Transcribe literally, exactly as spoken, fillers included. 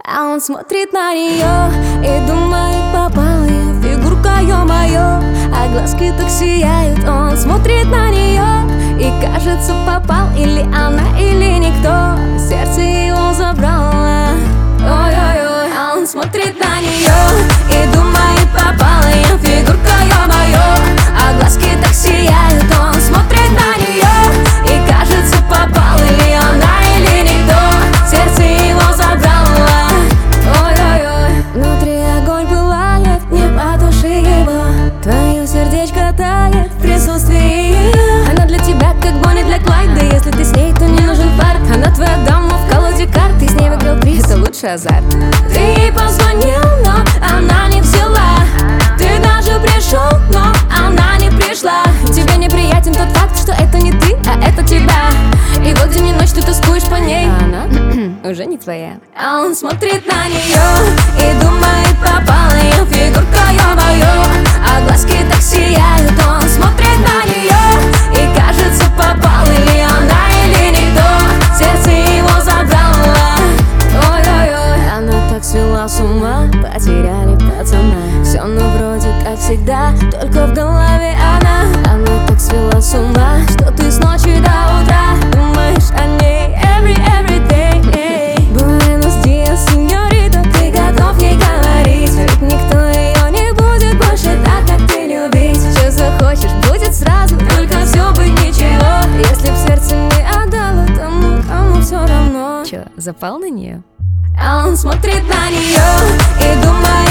А он смотрит на нее и думает, попала я. Фигурка, ё-моё, а глазки так сияют. Он смотрит на нее и кажется, попал. Или она, или никто. Сердце его забрало. Ой-ой-ой. А он смотрит на нее и думает, попала я. Фигурка, ё-моё, а глазки так сияют. Он смотрит на нее и кажется, попал. Или она, или никто. Сердце его забрало. Ой-ой-ой. Внутри огонь пылает, не потуши его. Твое сердечко тает в присутствии ее. Она для тебя как Бонни для Клайда. Если ты с ней, то не нужен фарт. Она твоя дама в колоде карт. Ты с ней выиграл приз, это лучший азарт. Ты ей позвонил, но она не взяла. Ты даже пришел, но она не пришла. Тебе неприятен тот факт, что это не ты, а это тебя. И вот день и ночь ты тоскуешь по ней, а она уже не твоя. А он смотрит на нее и думает, попала ее. Фигурка, ё-моё, а глазки так сияют. Он смотрит на нее и кажется, попал. Или она, или никто. Сердце его забрало. Ой-ой-ой. Она так свела с ума, потеряли пацана. Все ну вроде как всегда, только в голове она. Она так свела с ума, что ты с ночи до утра думаешь о ней every, every day. Буэнос диас, сеньорита, ты готов ей говорить? Ведь никто ее не будет больше так, как ты любить. Что захочешь, будет сразу, только все бы ничего. Если б сердце не отдало тому, кому все равно. Че, запал на нее? А он смотрит на нее и думает,